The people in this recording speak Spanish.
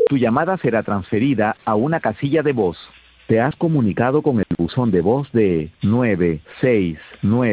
Tu llamada será transferida a una casilla de voz. Te has comunicado con el buzón de voz de 969.